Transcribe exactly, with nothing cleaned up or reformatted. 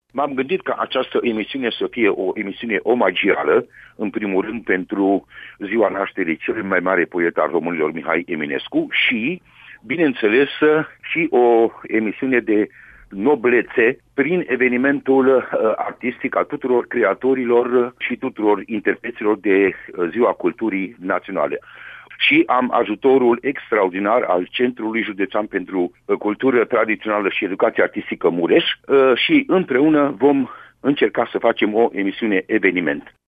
M-am gândit ca această emisiune să fie o emisiune omagială, în primul rând pentru ziua nașterii celui mai mare poet al românilor, Mihai Eminescu, și, bineînțeles, și o emisiune de noblețe prin evenimentul uh, artistic al tuturor creatorilor și tuturor interpreților de uh, Ziua Culturii Naționale. Și am ajutorul extraordinar al Centrului Județean pentru Cultură Tradițională și Educație Artistică Mureș uh, și împreună vom încerca să facem o emisiune eveniment.